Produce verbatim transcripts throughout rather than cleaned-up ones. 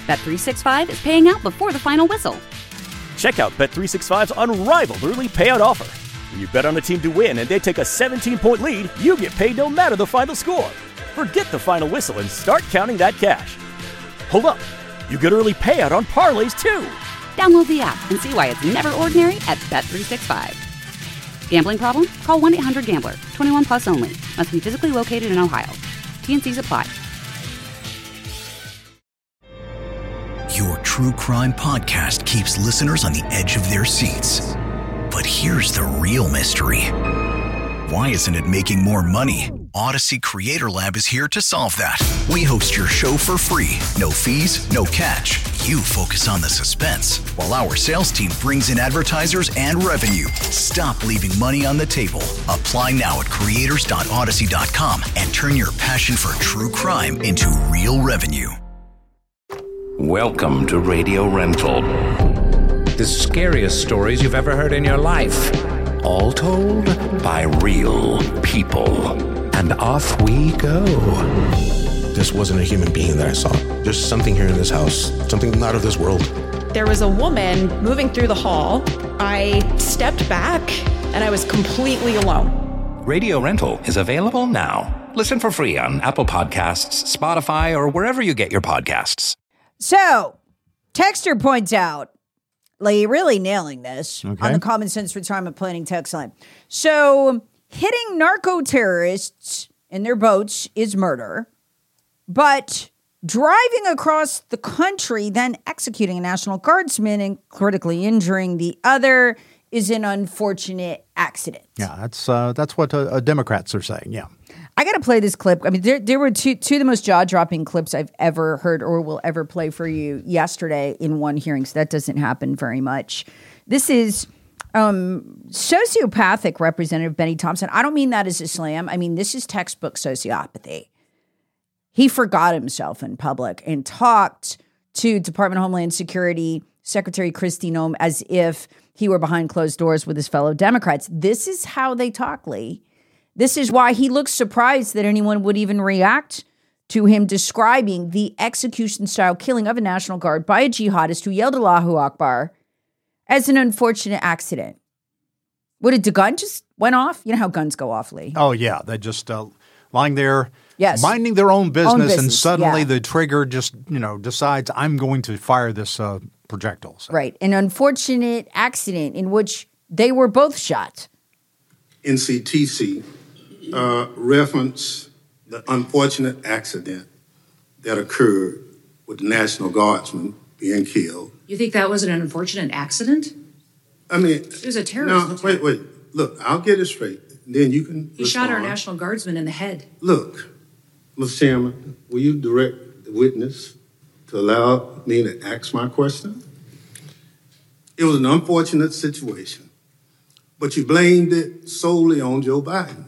Bet three sixty-five is paying out before the final whistle. Check out Bet three sixty-five's unrivaled early payout offer. When you bet on a team to win and they take a seventeen-point lead, you get paid no matter the final score. Forget the final whistle and start counting that cash. Hold up. You get early payout on parlays, too. Download the app and see why it's never ordinary at Bet three sixty-five. Gambling problem? Call one eight hundred gambler. twenty-one plus only. Must be physically located in Ohio. T N Cs apply. Your true crime podcast keeps listeners on the edge of their seats. But here's the real mystery. Why isn't it making more money? Odyssey Creator Lab is here to solve that. We host your show for free. No fees, no catch. You focus on the suspense, while our sales team brings in advertisers and revenue. Stop leaving money on the table. Apply now at creators dot odyssey dot com and turn your passion for true crime into real revenue. Welcome to Radio Rental. The scariest stories you've ever heard in your life. All told by real people. And off we go. This wasn't a human being that I saw. There's something here in this house, something not of this world. There was a woman moving through the hall. I stepped back and I was completely alone. Radio Rental is available now. Listen for free on Apple Podcasts, Spotify, or wherever you get your podcasts. So, Texter points out, like really nailing this Okay. on the Common Sense Retirement Planning text line. So, hitting narco terrorists in their boats is murder, but driving across the country, then executing a National Guardsman and critically injuring the other is an unfortunate accident. Yeah, that's uh, that's what uh, uh, Democrats are saying. Yeah. I got to play this clip. I mean, there, there were two, two of the most jaw-dropping clips I've ever heard or will ever play for you yesterday in one hearing, so that doesn't happen very much. This is um, sociopathic Representative Benny Thompson. I don't mean that as a slam. I mean, this is textbook sociopathy. He forgot himself in public and talked to Department of Homeland Security Secretary Kristi Noem as if he were behind closed doors with his fellow Democrats. This is how they talk, Lee. This is why he looks surprised that anyone would even react to him describing the execution-style killing of a National Guard by a jihadist who yelled Allahu Akbar as an unfortunate accident. What, did the gun just went off? You know how guns go off, Lee. Oh, yeah. They're just uh, lying there, yes. minding their own business, Own business, and suddenly yeah. the trigger just, you know, decides I'm going to fire this uh, projectile. So. Right. An unfortunate accident in which they were both shot. N C T C uh, referenced the unfortunate accident that occurred with the National Guardsman being killed. You think that was an unfortunate accident? I mean, it was a terrorist No, attack. wait, wait. Look, I'll get it straight. Then you can. He shot our respond. National Guardsman in the head. Look, Mister Chairman, will you direct the witness to allow me to ask my question? It was an unfortunate situation, but you blamed it solely on Joe Biden.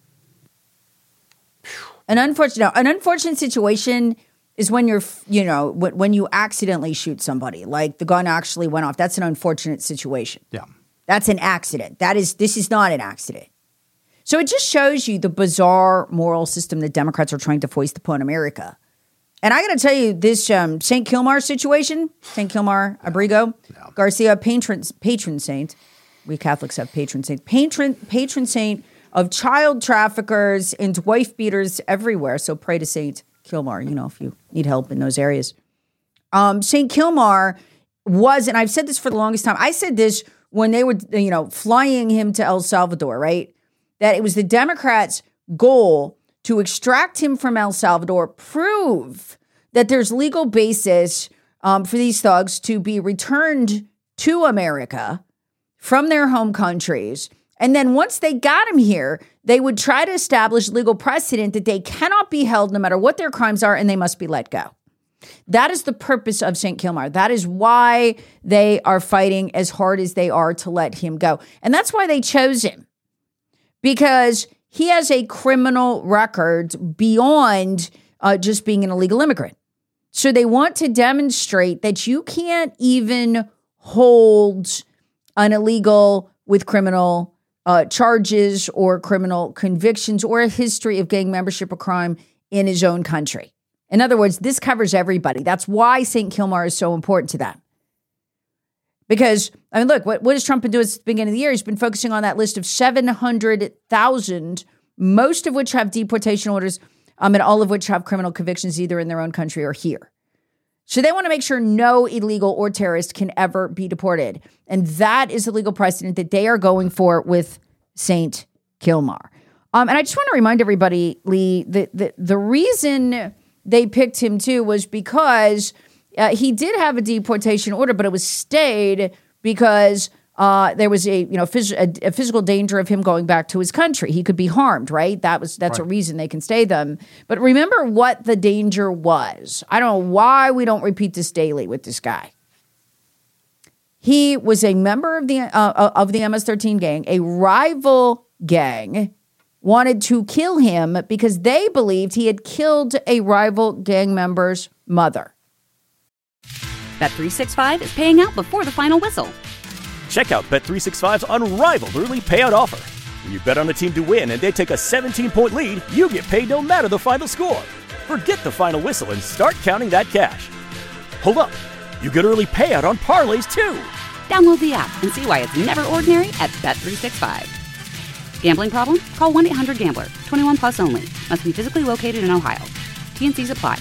An unfortunate, an unfortunate situation is when you're, you know, when you accidentally shoot somebody, like the gun actually went off. That's an unfortunate situation. Yeah. That's an accident. That is, this is not an accident. So it just shows you the bizarre moral system that Democrats are trying to foist upon America. And I got to tell you, this um, Saint Kilmar situation, Saint Kilmar Abrigo, no. Garcia, patron, patron saint. We Catholics have patron saint. Patron, patron saint of child traffickers and wife beaters everywhere. So pray to Saint Kilmar, you know, if you need help in those areas. Um, Saint Kilmar was, and I've said this for the longest time, I said this when they were, you know, flying him to El Salvador, right? That it was the Democrats' goal to extract him from El Salvador, prove that there's legal basis um, for these thugs to be returned to America from their home countries. And then once they got him here, they would try to establish legal precedent that they cannot be held no matter what their crimes are, and they must be let go. That is the purpose of Saint Kilmar. That is why they are fighting as hard as they are to let him go. And that's why they chose him. Because he has a criminal record beyond uh, just being an illegal immigrant. So they want to demonstrate that you can't even hold an illegal with criminal uh, charges or criminal convictions or a history of gang membership or crime in his own country. In other words, this covers everybody. That's why Saint Kilmar is so important to them. Because, I mean, look, what, what has Trump been doing since the beginning of the year? He's been focusing on that list of seven hundred thousand, most of which have deportation orders, um, and all of which have criminal convictions either in their own country or here. So they want to make sure no illegal or terrorist can ever be deported. And that is the legal precedent that they are going for with Saint Kilmar. Um, and I just want to remind everybody, Lee, that the, the reason they picked him too was because uh, he did have a deportation order, but it was stayed because uh, there was a you know phys- a, a physical danger of him going back to his country. He could be harmed, right? That was that's right. A reason they can stay them. But remember what the danger was. I don't know why we don't repeat this daily with this guy. He was a member of the uh, of the M S thirteen gang, a rival gang. Wanted to kill him because they believed he had killed a rival gang member's mother. Bet three sixty-five is paying out before the final whistle. Check out Bet three sixty-five's unrivaled early payout offer. When you bet on a team to win and they take a seventeen-point lead, you get paid no matter the final score. Forget the final whistle and start counting that cash. Hold up. You get early payout on parlays, too. Download the app and see why it's never ordinary at Bet three sixty-five. Gambling problem? Call one eight hundred gambler. twenty-one plus only. Must be physically located in Ohio. T N Cs apply.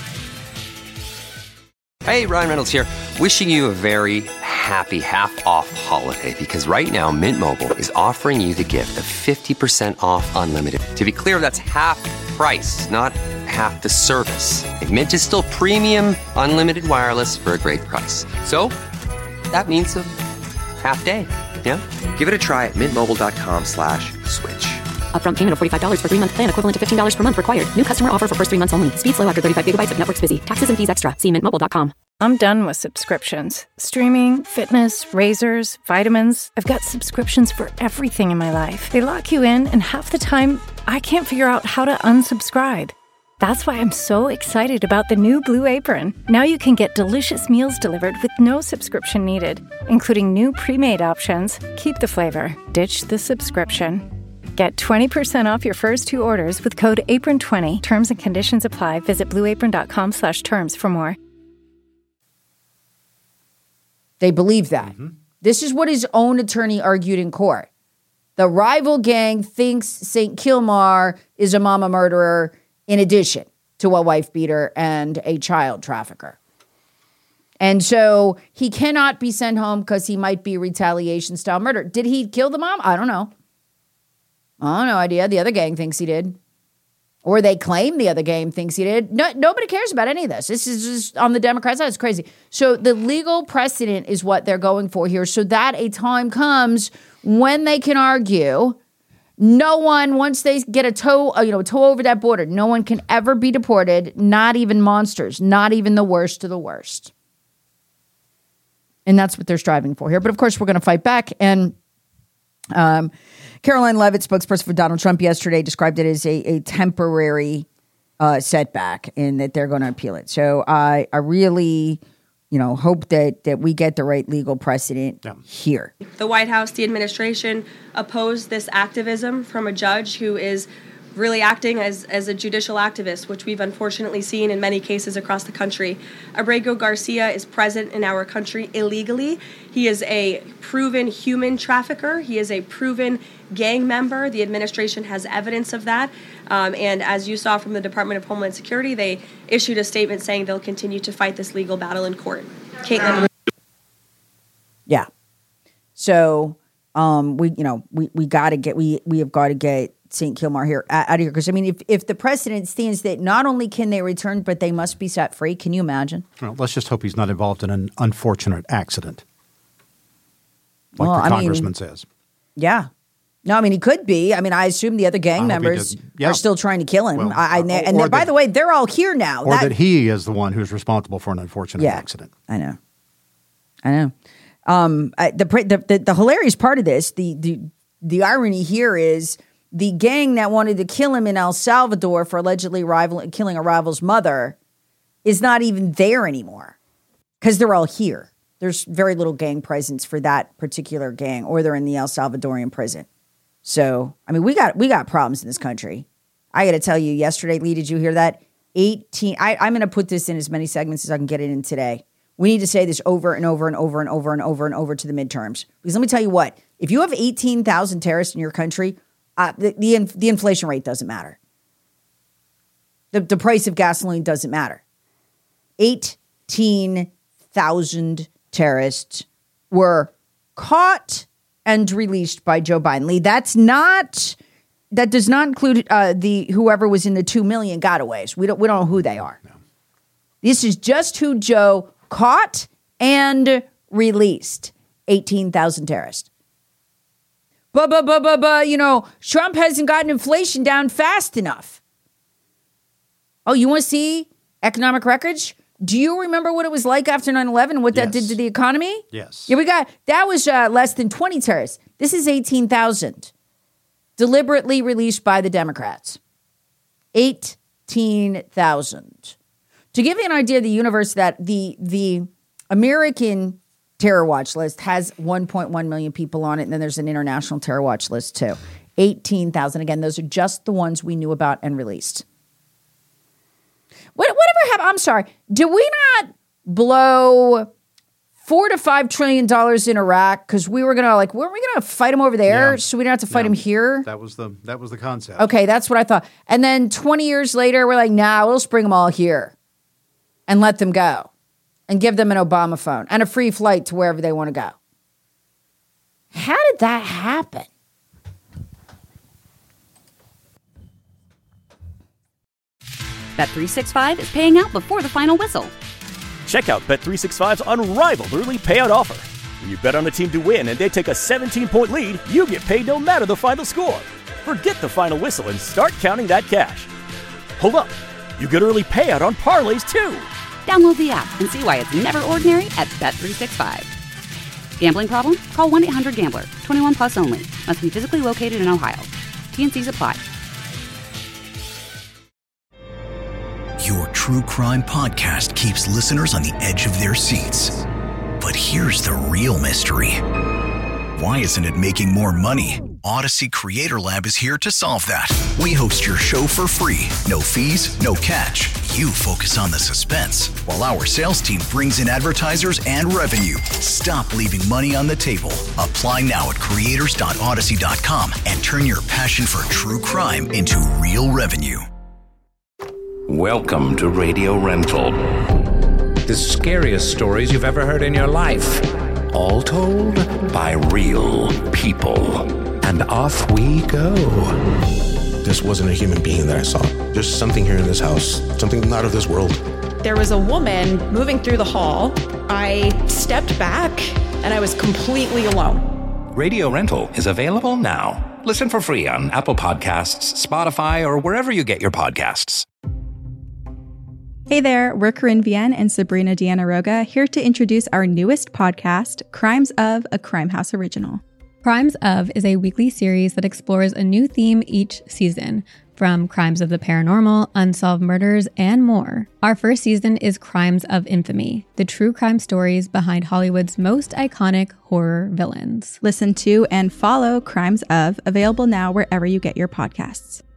Hey, Ryan Reynolds here. Wishing you a very happy half-off holiday because right now Mint Mobile is offering you the gift of fifty percent off unlimited. To be clear, that's half price, not half the service. And Mint is still premium unlimited wireless for a great price. So that means a half day. Yeah? Give it a try at mintmobile.com slash switch. Upfront payment of forty-five dollars for three-month plan equivalent to fifteen dollars per month required. New customer offer for first three months only. Speed slow after thirty-five gigabytes if network's busy. Taxes and fees extra. See mint mobile dot com. I'm done with subscriptions. Streaming, fitness, razors, vitamins. I've got subscriptions for everything in my life. They lock you in, and half the time, I can't figure out how to unsubscribe. That's why I'm so excited about the new Blue Apron. Now you can get delicious meals delivered with no subscription needed, including new pre-made options. Keep the flavor, ditch the subscription. Get twenty percent off your first two orders with code apron twenty. Terms and conditions apply. Visit blueapron.com slash terms for more. They believe that. Mm-hmm. This is what his own attorney argued in court. The rival gang thinks Saint Kilmar is a mama murderer in addition to a wife beater and a child trafficker. And so he cannot be sent home because he might be retaliation style murder. Did he kill the mom? I don't know. I have no idea. The other gang thinks he did. Or they claim the other gang thinks he did. No, nobody cares about any of this. This is just on the Democrat side. It's crazy. So the legal precedent is what they're going for here so that a time comes when they can argue no one, once they get a toe, uh, you know, toe over that border, no one can ever be deported, not even monsters, not even the worst of the worst. And that's what they're striving for here. But of course, we're going to fight back. And um, Caroline Leavitt, spokesperson for Donald Trump yesterday, described it as a, a temporary uh, setback and that they're going to appeal it. So I, I really, you know, hope that that we get the right legal precedent yeah. here. The White House, the administration opposed this activism from a judge who is really acting as, as a judicial activist, which we've unfortunately seen in many cases across the country. Abrego Garcia is present in our country illegally. He is a proven human trafficker. He is a proven gang member. The administration has evidence of that. Um, and as you saw from the Department of Homeland Security, they issued a statement saying they'll continue to fight this legal battle in court. Caitlin. Yeah. So um, we, you know, we, we got to get, we, we have got to get Saint Kilmar here out of here. Because, I mean, if, if the precedent stands that not only can they return, but they must be set free, can you imagine? Well, let's just hope he's not involved in an unfortunate accident, like well, the I congressman mean, says. Yeah. No, I mean, he could be. I mean, I assume the other gang members yeah. are still trying to kill him. Well, I, I, or, and or by that, the way, they're all here now. Or that, that he is the one who's responsible for an unfortunate yeah, accident. I know. I know. Um, I, the, the, the the hilarious part of this, the the the irony here is the gang that wanted to kill him in El Salvador for allegedly rival, killing a rival's mother is not even there anymore because they're all here. There's very little gang presence for that particular gang, or they're in the El Salvadorian prison. So, I mean, we got we got problems in this country. I got to tell you, yesterday, Lee, did you hear that? eighteen. I, I'm going to put this in as many segments as I can get it in today. We need to say this over and over and over and over and over and over to the midterms. Because let me tell you what, if you have eighteen thousand terrorists in your country, uh, the, the, the inflation rate doesn't matter. The, the price of gasoline doesn't matter. eighteen thousand terrorists were caught and released by Joe Biden. Lee, that's not, that does not include uh, the whoever was in the two million gotaways. We don't, we don't know who they are. No. This is just who Joe caught and released. eighteen thousand terrorists. But, but, but, but, but, you know, Trump hasn't gotten inflation down fast enough. Oh, you want to see economic records? Do you remember what it was like after nine eleven and what that yes. did to the economy? Yes. Yeah, we got, that was uh, less than twenty terrorists. This is eighteen thousand. Deliberately released by the Democrats. eighteen thousand. To give you an idea of the universe, that the the American terror watch list has one point one million people on it, and then there's an international terror watch list too. eighteen thousand. Again, those are just the ones we knew about and released. What, whatever happened? I'm sorry. Do we not blow four to five trillion dollars in Iraq because we were gonna like, weren't we gonna fight them over there yeah. so we don't have to fight yeah. them here? That was the that was the concept. Okay, that's what I thought. And then twenty years later, we're like, nah, we'll just bring them all here and let them go and give them an Obama phone and a free flight to wherever they want to go. How did that happen? Bet three sixty-five is paying out before the final whistle. Check out Bet three sixty-five's unrivaled early payout offer. When you bet on a team to win and they take a seventeen-point lead, you get paid no matter the final score. Forget the final whistle and start counting that cash. Hold up. You get early payout on parlays, too. Download the app and see why it's never ordinary at Bet three sixty-five. Gambling problem? Call one eight hundred gambler. twenty-one plus only. Must be physically located in Ohio. T N Cs apply. Your true crime podcast keeps listeners on the edge of their seats. But here's the real mystery. Why isn't it making more money? Odyssey Creator Lab is here to solve that. We host your show for free. No fees, no catch. You focus on the suspense, while our sales team brings in advertisers and revenue. Stop leaving money on the table. Apply now at creators dot odyssey dot com and turn your passion for true crime into real revenue. Welcome to Radio Rental. The scariest stories you've ever heard in your life. All told by real people. And off we go. This wasn't a human being that I saw. There's something here in this house, something not of this world. There was a woman moving through the hall. I stepped back and I was completely alone. Radio Rental is available now. Listen for free on Apple Podcasts, Spotify, or wherever you get your podcasts. Hey there, we're Corinne Vienne and Sabrina Deanna Roga, here to introduce our newest podcast, Crimes of, a Crime House original. Crimes of is a weekly series that explores a new theme each season, from crimes of the paranormal, unsolved murders, and more. Our first season is Crimes of Infamy, the true crime stories behind Hollywood's most iconic horror villains. Listen to and follow Crimes of, available now wherever you get your podcasts.